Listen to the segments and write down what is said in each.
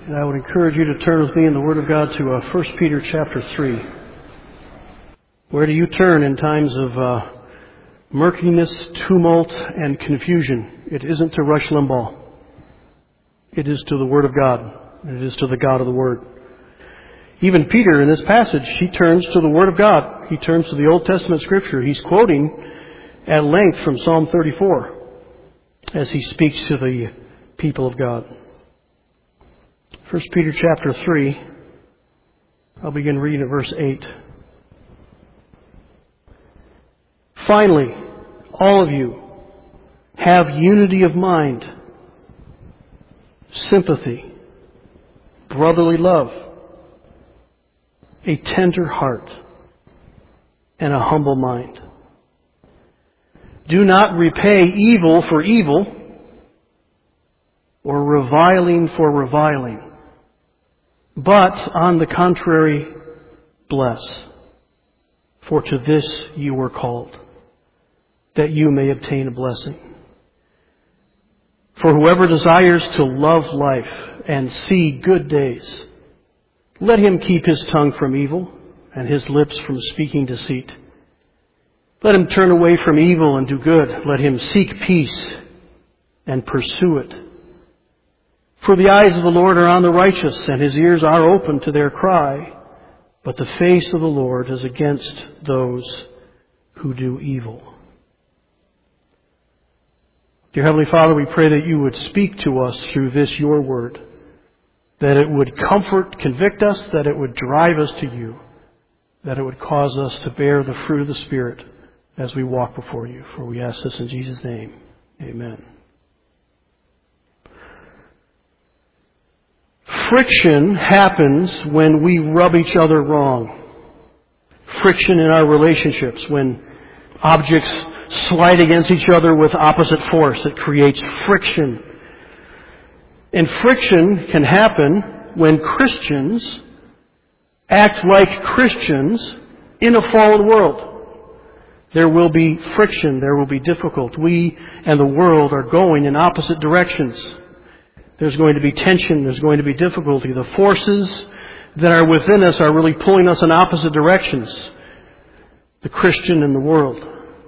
And I would encourage you to turn with me in the Word of God to 1 Peter chapter 3. Where do you turn in times of murkiness, tumult, and confusion? It isn't to Rush Limbaugh. It is to the Word of God. And it is to the God of the Word. Even Peter in this passage, he turns to the Word of God. He turns to the Old Testament Scripture. He's quoting at length from Psalm 34 as he speaks to the people of God. 1 Peter chapter 3, I'll begin reading at verse 8. Finally, all of you have unity of mind, sympathy, brotherly love, a tender heart, and a humble mind. Do not repay evil for evil or reviling for reviling, but on the contrary, bless. For to this you were called, that you may obtain a blessing. For whoever desires to love life and see good days, let him keep his tongue from evil and his lips from speaking deceit. Let him turn away from evil and do good. Let him seek peace and pursue it. For the eyes of the Lord are on the righteous, and his ears are open to their cry. But the face of the Lord is against those who do evil. Dear Heavenly Father, we pray that you would speak to us through this, your word. That it would comfort, convict us, that it would drive us to you. That it would cause us to bear the fruit of the Spirit as we walk before you. For we ask this in Jesus' name. Amen. Friction happens when we rub each other wrong. Friction in our relationships, when objects slide against each other with opposite force. It creates friction. And friction can happen when Christians act like Christians in a fallen world. There will be friction. There will be difficulty. We and the world are going in opposite directions. There's going to be tension. There's going to be difficulty. The forces that are within us are really pulling us in opposite directions. The Christian and the world.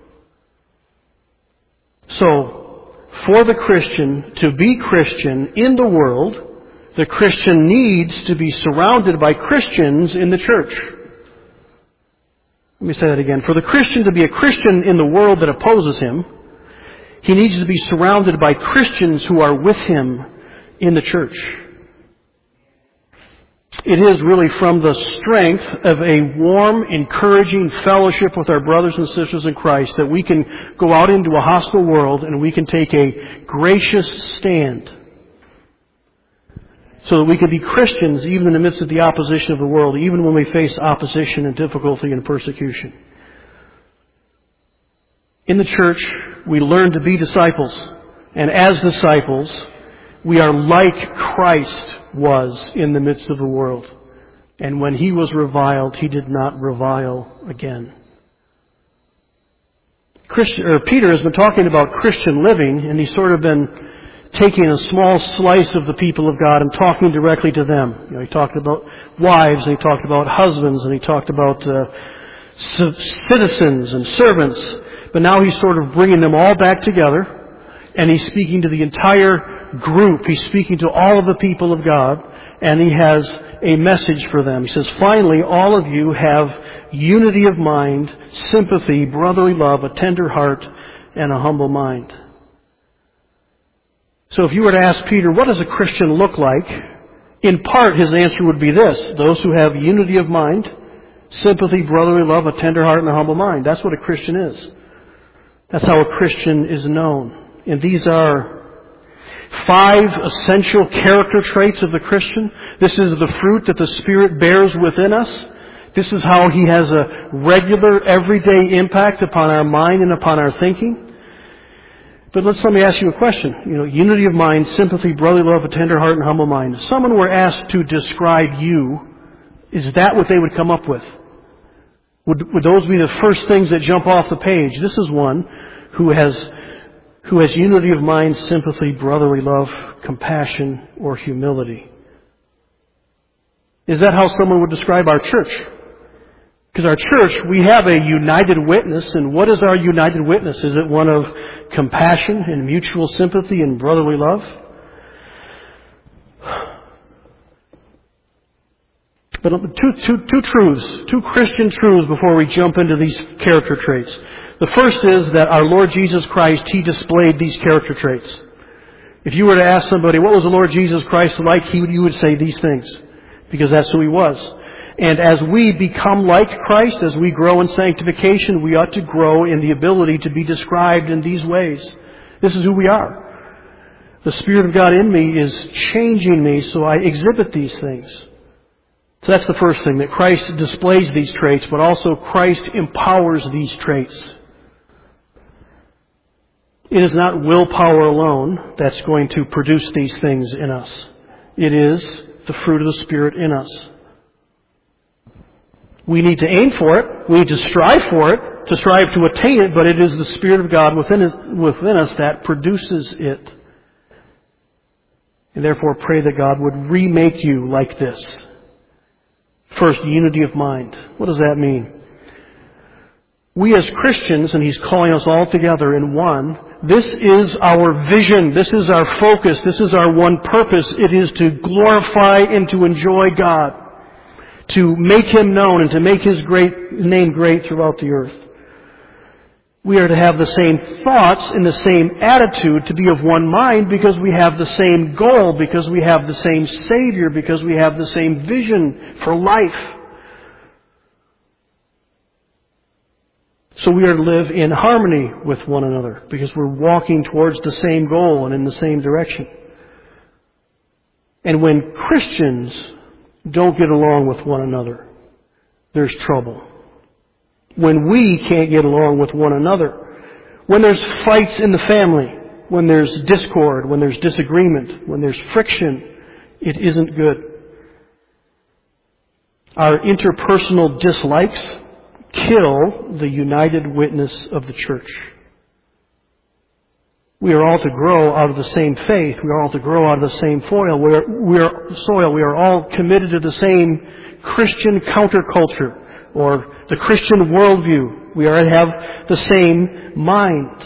So, for the Christian to be Christian in the world, the Christian needs to be surrounded by Christians in the church. Let me say that again. For the Christian to be a Christian in the world that opposes him, he needs to be surrounded by Christians who are with him in the church. It is really from the strength of a warm, encouraging fellowship with our brothers and sisters in Christ that we can go out into a hostile world and we can take a gracious stand so that we can be Christians even in the midst of the opposition of the world, even when we face opposition and difficulty and persecution. In the church, we learn to be disciples, and as disciples, we are like Christ was in the midst of the world. And when he was reviled, he did not revile again. Peter has been talking about Christian living, and he's sort of been taking a small slice of the people of God and talking directly to them. He talked about wives, and he talked about husbands, and he talked about citizens and servants. But now he's sort of bringing them all back together, and he's speaking to the entire group. He's speaking to all of the people of God, and he has a message for them. He says, finally, all of you have unity of mind, sympathy, brotherly love, a tender heart, and a humble mind. So if you were to ask Peter, what does a Christian look like? In part, his answer would be this: those who have unity of mind, sympathy, brotherly love, a tender heart, and a humble mind. That's what a Christian is. That's how a Christian is known. And these are 5 essential character traits of the Christian. This is the fruit that the Spirit bears within us. This is how He has a regular, everyday impact upon our mind and upon our thinking. But let me ask you a question. Unity of mind, sympathy, brotherly love, a tender heart, and humble mind. If someone were asked to describe you, is that what they would come up with? Would those be the first things that jump off the page? This is one who has unity of mind, sympathy, brotherly love, compassion, or humility. Is that how someone would describe our church? Because our church, we have a united witness, and what is our united witness? Is it one of compassion and mutual sympathy and brotherly love? But two truths, two Christian truths before we jump into these character traits. The first is that our Lord Jesus Christ, He displayed these character traits. If you were to ask somebody, what was the Lord Jesus Christ like? You would say these things, because that's who He was. And as we become like Christ, as we grow in sanctification, we ought to grow in the ability to be described in these ways. This is who we are. The Spirit of God in me is changing me, so I exhibit these things. So that's the first thing, that Christ displays these traits, but also Christ empowers these traits. It is not willpower alone that's going to produce these things in us. It is the fruit of the Spirit in us. We need to aim for it. We need to strive for it, to strive to attain it, but it is the Spirit of God within us that produces it. And therefore pray that God would remake you like this. First, unity of mind. What does that mean? We as Christians, and He's calling us all together in one, this is our vision, this is our focus, this is our one purpose. It is to glorify and to enjoy God, to make Him known and to make His name great throughout the earth. We are to have the same thoughts and the same attitude, to be of one mind, because we have the same goal, because we have the same Savior, because we have the same vision for life. So we are to live in harmony with one another, because we're walking towards the same goal and in the same direction. And when Christians don't get along with one another, there's trouble. When we can't get along with one another, when there's fights in the family, when there's discord, when there's disagreement, when there's friction, it isn't good. Our interpersonal dislikes kill the united witness of the church. We are all to grow out of the same faith. We are all to grow out of the same soil. We are all committed to the same Christian counterculture, or the Christian worldview. We are to have the same mind.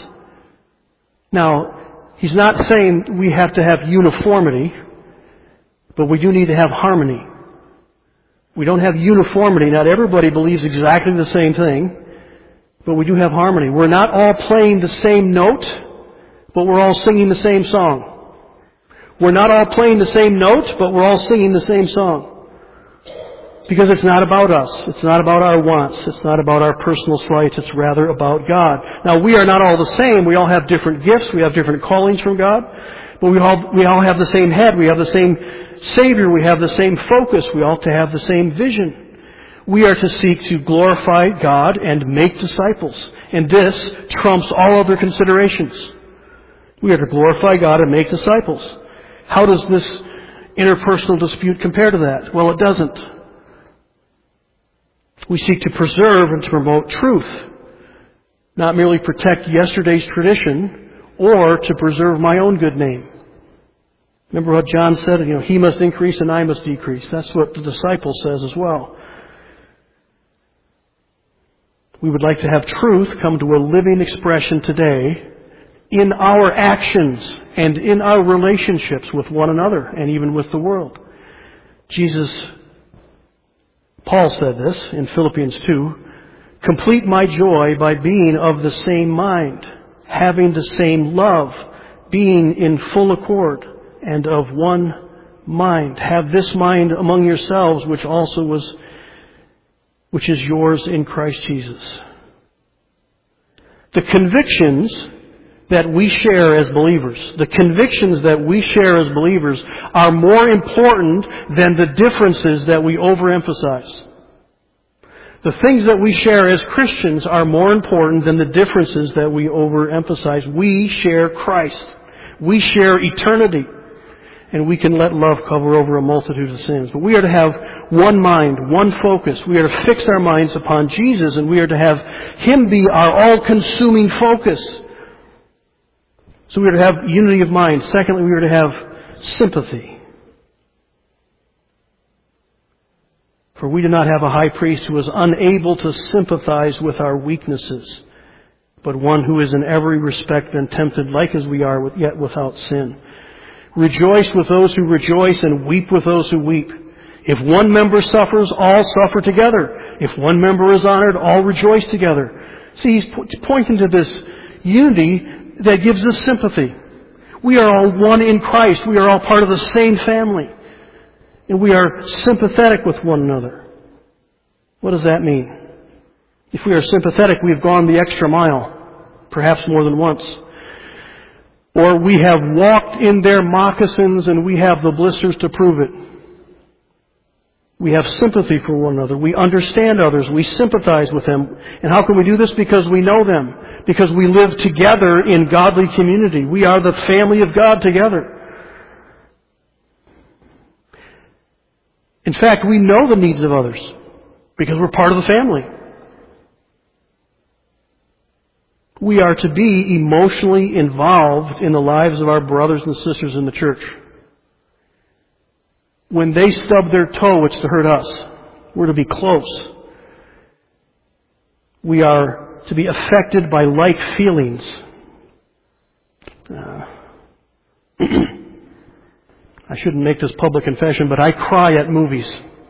Now, He's not saying we have to have uniformity, but we do need to have harmony. We don't have uniformity. Not everybody believes exactly the same thing, but we do have harmony. We're not all playing the same note, but we're all singing the same song. We're not all playing the same note, but we're all singing the same song. Because it's not about us. It's not about our wants. It's not about our personal slights. It's rather about God. Now, we are not all the same. We all have different gifts. We have different callings from God. But we all have the same head. We have the same Savior. We have the same focus. We all have the same vision. We are to seek to glorify God and make disciples. And this trumps all other considerations. We are to glorify God and make disciples. How does this interpersonal dispute compare to that? Well, it doesn't. We seek to preserve and to promote truth, not merely protect yesterday's tradition or to preserve my own good name. Remember what John said, He must increase and I must decrease. That's what the disciple says as well. We would like to have truth come to a living expression today in our actions and in our relationships with one another and even with the world. Paul said this in Philippians 2, complete my joy by being of the same mind, having the same love, being in full accord, and of one mind. Have this mind among yourselves, which is yours in Christ Jesus. The convictions that we share as believers, are more important than the differences that we overemphasize. The things that we share as Christians are more important than the differences that we overemphasize. We share Christ. We share eternity. And we can let love cover over a multitude of sins. But we are to have one mind, one focus. We are to fix our minds upon Jesus, and we are to have Him be our all-consuming focus. So we are to have unity of mind. Secondly, we are to have sympathy. For we do not have a high priest who is unable to sympathize with our weaknesses, but one who is in every respect been tempted like as we are, yet without sin. Rejoice with those who rejoice and weep with those who weep. If one member suffers, all suffer together. If one member is honored, all rejoice together. See, he's pointing to this unity that gives us sympathy. We are all one in Christ. We are all part of the same family. And we are sympathetic with one another. What does that mean? If we are sympathetic, we have gone the extra mile, perhaps more than once. Or we have walked in their moccasins and we have the blisters to prove it. We have sympathy for one another. We understand others. We sympathize with them. And how can we do this? Because we know them. Because we live together in godly community. We are the family of God together. In fact, we know the needs of others because we're part of the family. We are to be emotionally involved in the lives of our brothers and sisters in the church. When they stub their toe, it's to hurt us. We're to be close. We are to be affected by like feelings. I shouldn't make this public confession, but I cry at movies.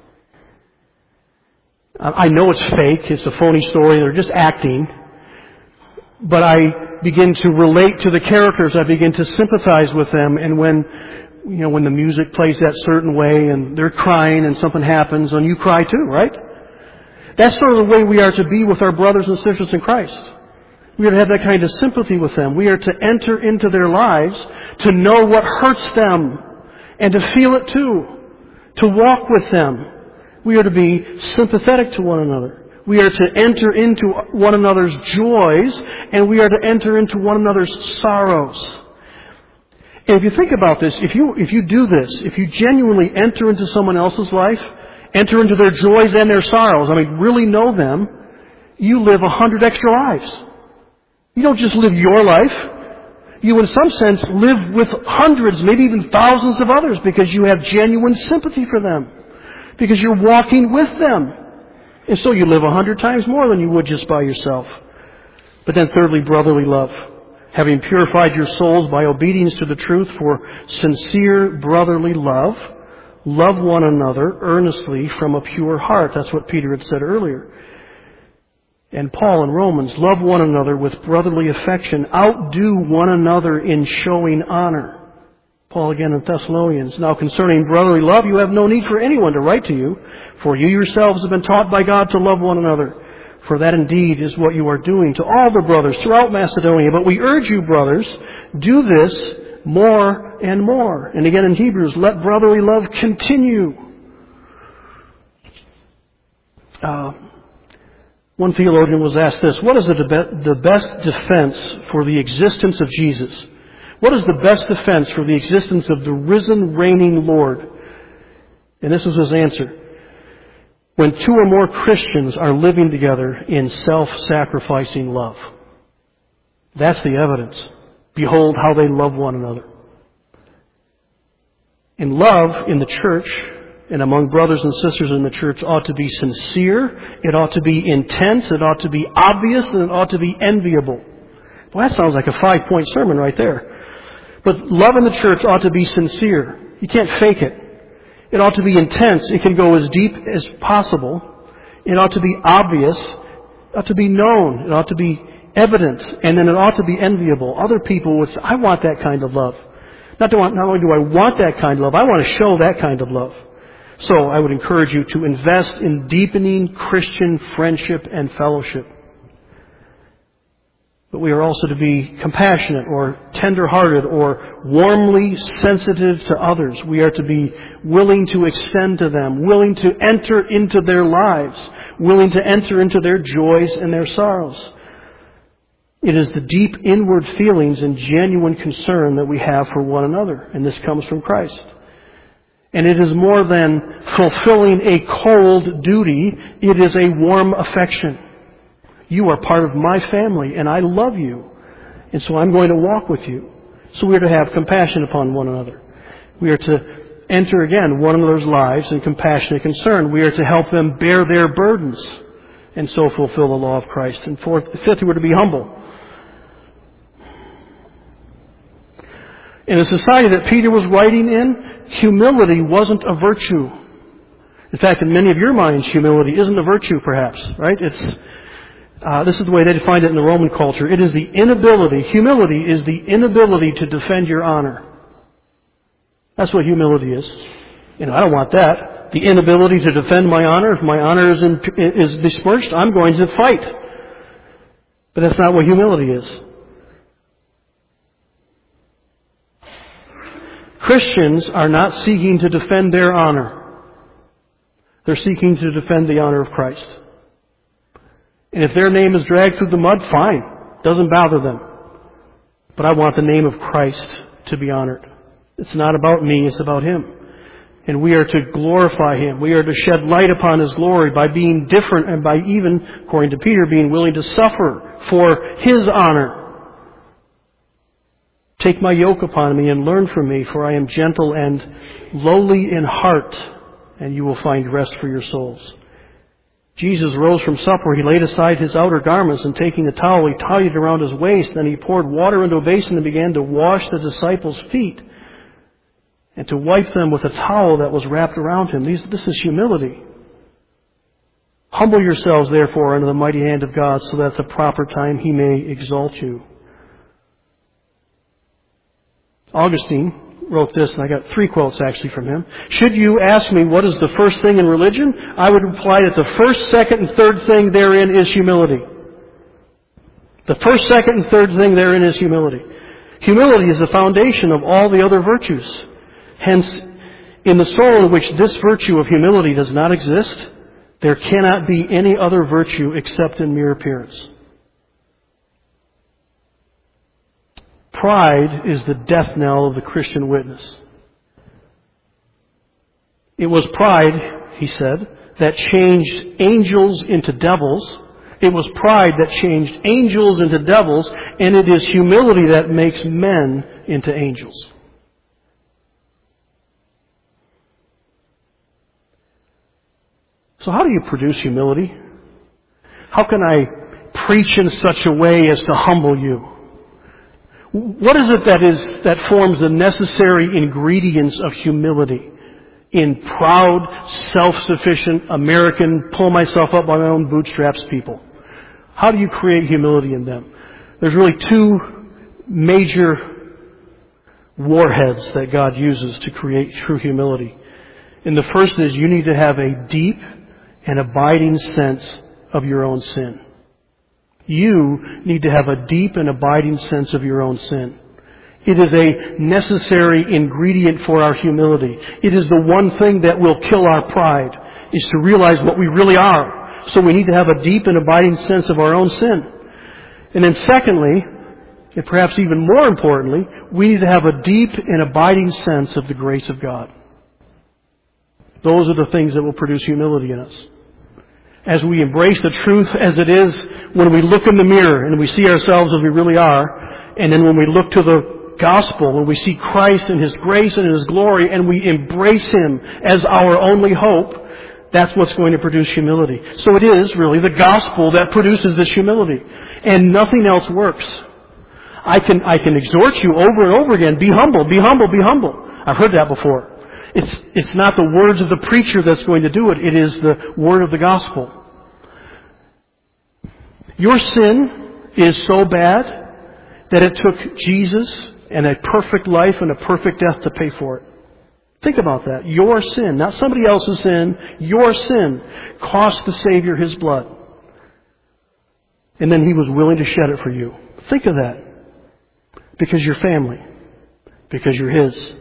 I know it's fake. It's a phony story. They're just acting. But I begin to relate to the characters. I begin to sympathize with them. And when the music plays that certain way and they're crying and something happens, and you cry too, right? That's sort of the way we are to be with our brothers and sisters in Christ. We are to have that kind of sympathy with them. We are to enter into their lives to know what hurts them and to feel it too. To walk with them. We are to be sympathetic to one another. We are to enter into one another's joys, and we are to enter into one another's sorrows. And if you think about this, if you do this, if you genuinely enter into someone else's life, enter into their joys and their sorrows, really know them, you live 100 extra lives. You don't just live your life. You, in some sense, live with hundreds, maybe even thousands of others because you have genuine sympathy for them. Because you're walking with them. And so you live 100 times more than you would just by yourself. But then thirdly, brotherly love. Having purified your souls by obedience to the truth for sincere brotherly love, love one another earnestly from a pure heart. That's what Peter had said earlier. And Paul in Romans, love one another with brotherly affection. Outdo one another in showing honor. Paul again in Thessalonians, now concerning brotherly love, you have no need for anyone to write to you, for you yourselves have been taught by God to love one another. For that indeed is what you are doing to all the brothers throughout Macedonia. But we urge you, brothers, do this more and more. And again in Hebrews, let brotherly love continue. One theologian was asked this, what is the best defense for the existence of Jesus? What is the best defense for the existence of the risen, reigning Lord? And this was his answer. When two or more Christians are living together in self-sacrificing love. That's the evidence. Behold how they love one another. And love in the church and among brothers and sisters in the church ought to be sincere, it ought to be intense, it ought to be obvious, and it ought to be enviable. Well, that sounds like a 5-point sermon right there. But love in the church ought to be sincere. You can't fake it. It ought to be intense. It can go as deep as possible. It ought to be obvious. It ought to be known. It ought to be evident. And then it ought to be enviable. Other people would say, I want that kind of love. Not only do I want that kind of love, I want to show that kind of love. So I would encourage you to invest in deepening Christian friendship and fellowship. But we are also to be compassionate or tender-hearted or warmly sensitive to others. We are to be willing to extend to them, willing to enter into their lives, willing to enter into their joys and their sorrows. It is the deep inward feelings and genuine concern that we have for one another, and this comes from Christ. And it is more than fulfilling a cold duty, it is a warm affection. You are part of my family, and I love you. And so I'm going to walk with you. So we are to have compassion upon one another. We are to enter again one another's lives in compassionate concern. We are to help them bear their burdens and so fulfill the law of Christ. And fifth, we're to be humble. In the society that Peter was writing in, humility wasn't a virtue. In fact, in many of your minds, humility isn't a virtue, perhaps, right? This is the way they defined it in the Roman culture. It is the inability, humility is the inability to defend your honor. That's what humility is. I don't want that. The inability to defend my honor. If my honor is besmirched, I'm going to fight. But that's not what humility is. Christians are not seeking to defend their honor. They're seeking to defend the honor of Christ. And if their name is dragged through the mud, fine. Doesn't bother them. But I want the name of Christ to be honored. It's not about me, it's about Him. And we are to glorify Him. We are to shed light upon His glory by being different and by even, according to Peter, being willing to suffer for His honor. Take my yoke upon me and learn from me, for I am gentle and lowly in heart, and you will find rest for your souls. Jesus rose from supper. He laid aside His outer garments, and taking a towel, He tied it around His waist. Then He poured water into a basin and began to wash the disciples' feet and to wipe them with a towel that was wrapped around Him. This is humility. Humble yourselves, therefore, under the mighty hand of God, so that at the proper time He may exalt you. Augustine wrote this, and I got 3 quotes actually from him. Should you ask me what is the first thing in religion, I would reply that the first, second, and third thing therein is humility. The first, second, and third thing therein is humility. Humility is the foundation of all the other virtues. Hence, in the soul in which this virtue of humility does not exist, there cannot be any other virtue except in mere appearance. Pride is the death knell of the Christian witness. It was pride, he said, that changed angels into devils. It was pride that changed angels into devils, and it is humility that makes men into angels. So how do you produce humility? How can I preach in such a way as to humble you? What is it that forms the necessary ingredients of humility in proud, self-sufficient, American, pull myself up by my own bootstraps people? How do you create humility in them? There's really 2 major warheads that God uses to create true humility. And the first is you need to have a deep and abiding sense of your own sin. You need to have a deep and abiding sense of your own sin. It is a necessary ingredient for our humility. It is the one thing that will kill our pride, is to realize what we really are. So we need to have a deep and abiding sense of our own sin. And then secondly, and perhaps even more importantly, we need to have a deep and abiding sense of the grace of God. Those are the things that will produce humility in us. As we embrace the truth as it is, when we look in the mirror and we see ourselves as we really are, and then when we look to the gospel, when we see Christ and His grace and His glory, and we embrace Him as our only hope, that's what's going to produce humility. So it is really the gospel that produces this humility. And nothing else works. I can exhort you over and over again, be humble, be humble, be humble. I've heard that before. It's not the words of the preacher that's going to do it. It is the word of the gospel. Your sin is so bad that it took Jesus and a perfect life and a perfect death to pay for it. Think about that. Your sin, not somebody else's sin, your sin cost the Savior His blood. And then He was willing to shed it for you. Think of that. Because you're family. Because you're His.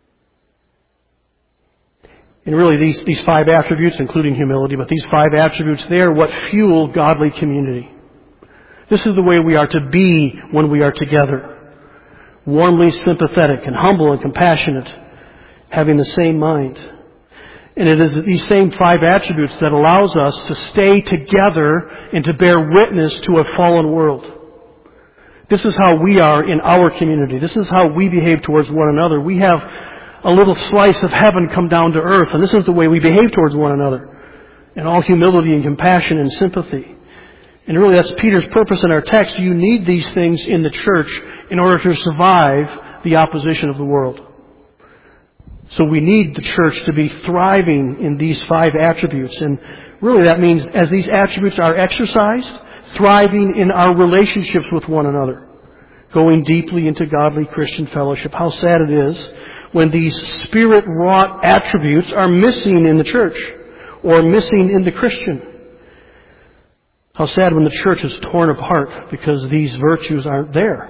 And really these 5 attributes, including humility, but these 5 attributes, they are what fuel godly community. This is the way we are to be when we are together. Warmly sympathetic and humble and compassionate, having the same mind. And it is these same 5 attributes that allows us to stay together and to bear witness to a fallen world. This is how we are in our community. This is how we behave towards one another. We have a little slice of heaven come down to earth. And this is the way we behave towards one another, in all humility and compassion and sympathy. And really that's Peter's purpose in our text. You need these things in the church in order to survive the opposition of the world. So we need the church to be thriving in these 5 attributes. And really that means as these attributes are exercised, thriving in our relationships with one another, going deeply into godly Christian fellowship. How sad it is when these Spirit-wrought attributes are missing in the church or missing in the Christian. How sad when the church is torn apart because these virtues aren't there.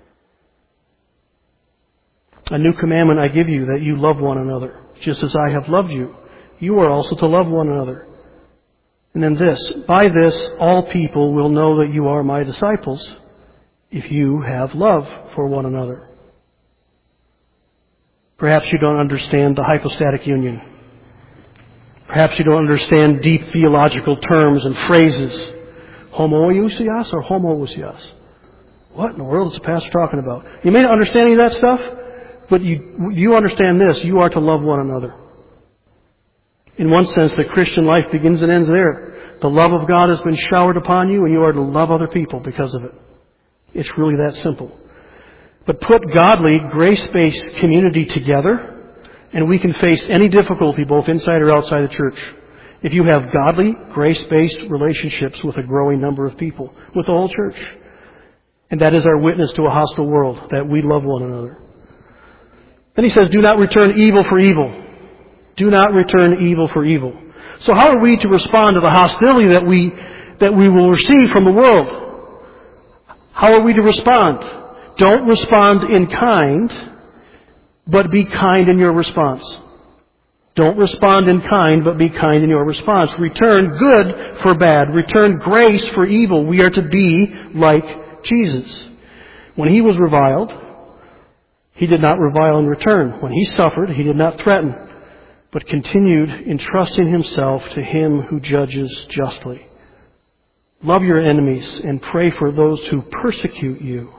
A new commandment I give you, that you love one another. Just as I have loved you, you are also to love one another. And then this, by this all people will know that you are my disciples, if you have love for one another. Perhaps you don't understand the hypostatic union. Perhaps you don't understand deep theological terms and phrases. Homoousios or homoousios? What in the world is the pastor talking about? You may not understand any of that stuff, but you understand this. You are to love one another. In one sense, the Christian life begins and ends there. The love of God has been showered upon you, and you are to love other people because of it. It's really that simple. But put godly, grace-based community together, and we can face any difficulty both inside or outside the church. If you have godly, grace-based relationships with a growing number of people, with the whole church. And that is our witness to a hostile world, that we love one another. Then he says, do not return evil for evil. Do not return evil for evil. So how are we to respond to the hostility that we will receive from the world? How are we to respond? Don't respond in kind, but be kind in your response. Don't respond in kind, but be kind in your response. Return good for bad. Return grace for evil. We are to be like Jesus. When he was reviled, he did not revile in return. When he suffered, he did not threaten, but continued entrusting himself to him who judges justly. Love your enemies and pray for those who persecute you.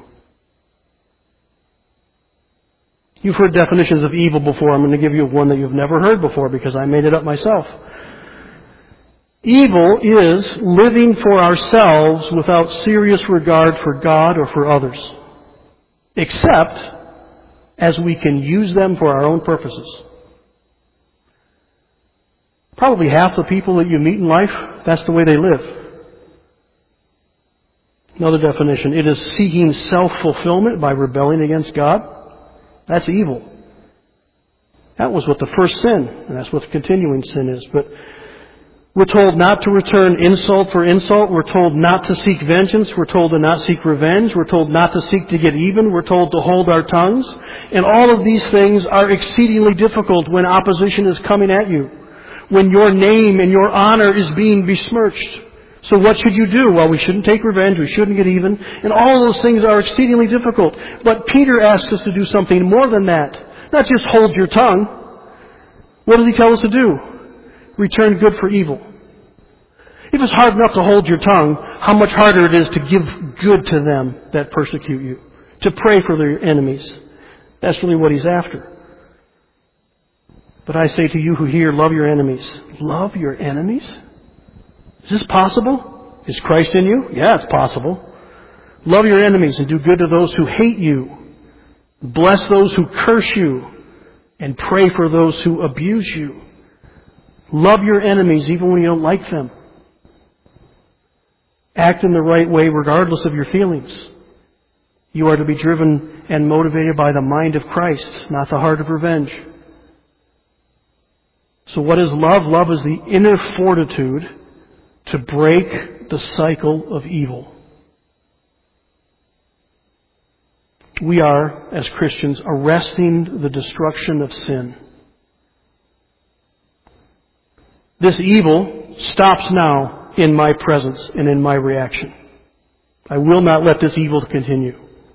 You've heard definitions of evil before. I'm going to give you one that you've never heard before because I made it up myself. Evil is living for ourselves without serious regard for God or for others, except as we can use them for our own purposes. Probably half the people that you meet in life, that's the way they live. Another definition, it is seeking self-fulfillment by rebelling against God. That's evil. That was what the first sin, and that's what the continuing sin is. But we're told not to return insult for insult. We're told not to seek vengeance. We're told to not seek revenge. We're told not to seek to get even. We're told to hold our tongues. And all of these things are exceedingly difficult when opposition is coming at you, when your name and your honor is being besmirched. So what should you do? Well, we shouldn't take revenge. We shouldn't get even. And all of those things are exceedingly difficult. But Peter asks us to do something more than that. Not just hold your tongue. What does he tell us to do? Return good for evil. If it's hard enough to hold your tongue, how much harder it is to give good to them that persecute you. To pray for their enemies. That's really what he's after. But I say to you who hear, love your enemies. Love your enemies? Is this possible? Is Christ in you? Yeah, it's possible. Love your enemies and do good to those who hate you. Bless those who curse you. And pray for those who abuse you. Love your enemies even when you don't like them. Act in the right way regardless of your feelings. You are to be driven and motivated by the mind of Christ, not the heart of revenge. So what is love? Love is the inner fortitude to break the cycle of evil. We are, as Christians, arresting the destruction of sin. This evil stops now in my presence and in my reaction. I will not let this evil continue.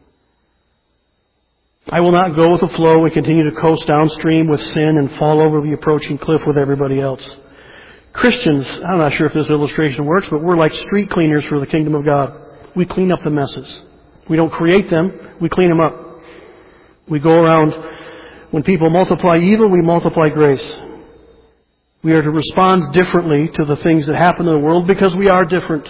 I will not go with the flow and continue to coast downstream with sin and fall over the approaching cliff with everybody else. Christians, I'm not sure if this illustration works, but we're like street cleaners for the kingdom of God. We clean up the messes. We don't create them, we clean them up. We go around When people multiply evil, we multiply grace. We are to respond differently to the things that happen in the world because we are different.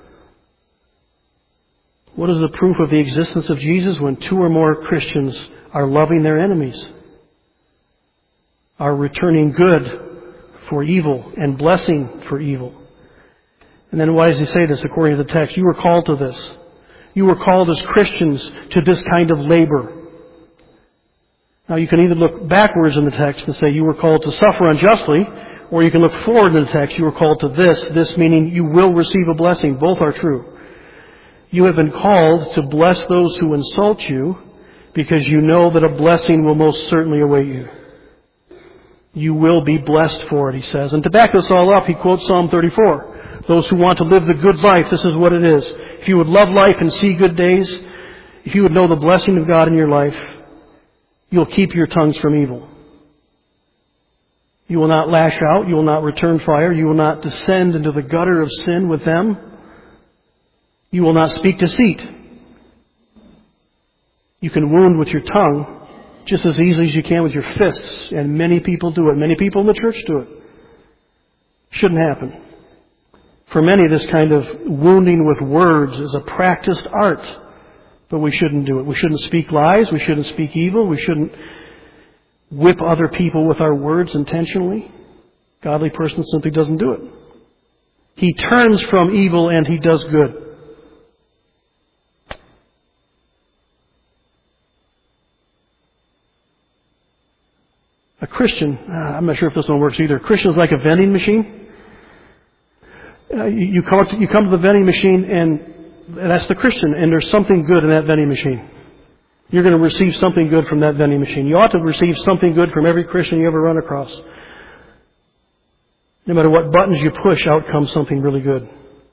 What is the proof of the existence of Jesus? When two or more Christians are loving their enemies, are returning good for evil and blessing for evil. And then why does he say this according to the text? You were called to this. You were called as Christians to this kind of labor. Now you can either look backwards in the text and say you were called to suffer unjustly, or you can look forward in the text. You were called to this meaning you will receive a blessing. Both are true. You have been called to bless those who insult you because you know that a blessing will most certainly await you. You will be blessed for it, he says. And to back this all up, he quotes Psalm 34. Those who want to live the good life, this is what it is. If you would love life and see good days, if you would know the blessing of God in your life, you'll keep your tongues from evil. You will not lash out. You will not return fire. You will not descend into the gutter of sin with them. You will not speak deceit. You can wound with your tongue just as easily as you can with your fists. And many people do it. Many people in the church do it. Shouldn't happen. For many, this kind of wounding with words is a practiced art. But we shouldn't do it. We shouldn't speak lies. We shouldn't speak evil. We shouldn't whip other people with our words intentionally. A godly person simply doesn't do it. He turns from evil and he does good. A Christian, I'm not sure if this one works either. A Christian is like a vending machine. You come to the vending machine and that's the Christian, and there's something good in that vending machine. You're going to receive something good from that vending machine. You ought to receive something good from every Christian you ever run across. No matter what buttons you push, out comes something really good.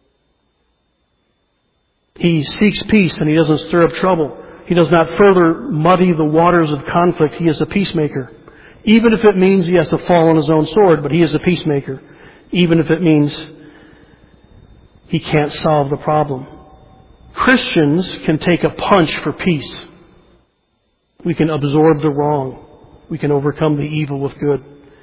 He seeks peace and he doesn't stir up trouble. He does not further muddy the waters of conflict. He is a peacemaker. Even if it means he has to fall on his own sword, but he is a peacemaker. Even if it means he can't solve the problem. Christians can take a punch for peace. We can absorb the wrong. We can overcome the evil with good.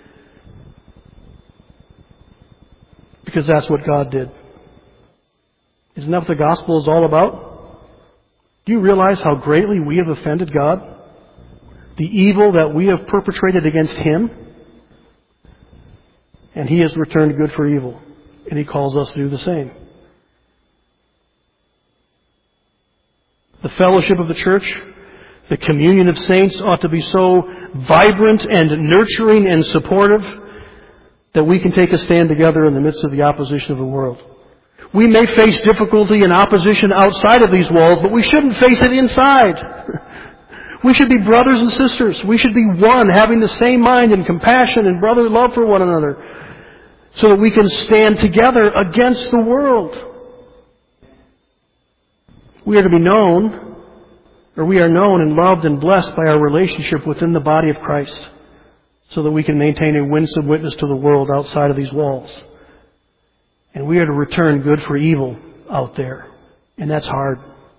Because that's what God did. Isn't that what the gospel is all about? Do you realize how greatly we have offended God? The evil that we have perpetrated against Him? And He has returned good for evil. And He calls us to do the same. The fellowship of the church, the communion of saints ought to be so vibrant and nurturing and supportive that we can take a stand together in the midst of the opposition of the world. We may face difficulty and opposition outside of these walls, but we shouldn't face it inside. We should be brothers and sisters. We should be one, having the same mind and compassion and brotherly love for one another, so that we can stand together against the world. We are to be known, or we are known and loved and blessed by our relationship within the body of Christ, so that we can maintain a winsome witness to the world outside of these walls. And we are to return good for evil out there. And that's hard.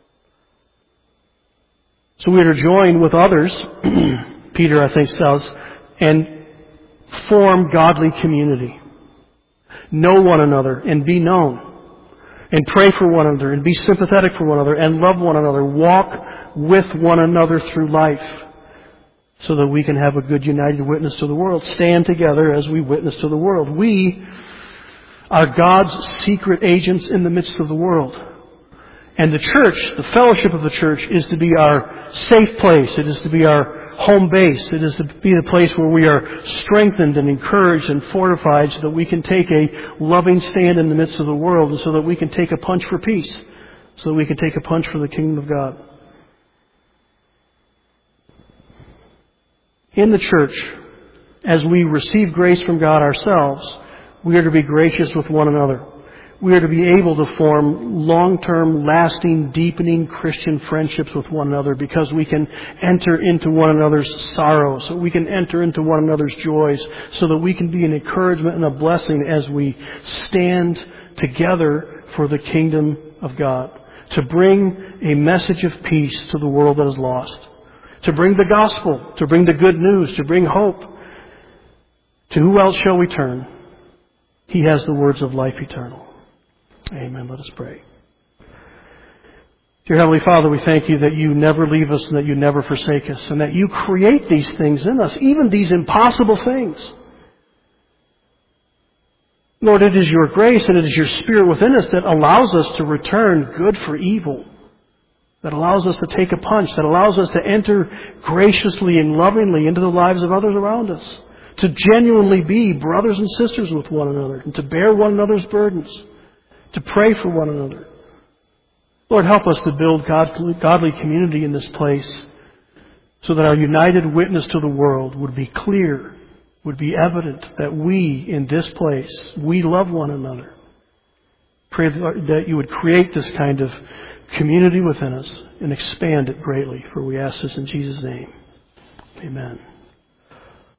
So we are to join with others, Peter I think says, and form godly community. Know one another and be known. And pray for one another and be sympathetic for one another and love one another. Walk with one another through life so that we can have a good united witness to the world. Stand together as we witness to the world. We are God's secret agents in the midst of the world. And the church, the fellowship of the church, is to be our safe place. It is to be our home base. It is to be the place where we are strengthened and encouraged and fortified so that we can take a loving stand in the midst of the world and so that we can take a punch for peace, so that we can take a punch for the kingdom of God. In the church, as we receive grace from God ourselves, we are to be gracious with one another. We are to be able to form long-term, lasting, deepening Christian friendships with one another because we can enter into one another's sorrows, so we can enter into one another's joys, so that we can be an encouragement and a blessing as we stand together for the kingdom of God, to bring a message of peace to the world that is lost. to bring the gospel, to bring the good news, to bring hope. To who else shall we turn? He has the words of life eternal. Amen. Let us pray. Dear Heavenly Father, we thank you that you never leave us and that you never forsake us and that you create these things in us, even these impossible things. Lord, it is your grace and it is your Spirit within us that allows us to return good for evil, that allows us to take a punch, that allows us to enter graciously and lovingly into the lives of others around us, to genuinely be brothers and sisters with one another, and to bear one another's burdens, to pray for one another. Lord, help us to build godly community in this place so that our united witness to the world would be clear, would be evident that we, in this place, we love one another. Pray that you would create this kind of community within us and expand it greatly, for we ask this in Jesus' name. Amen.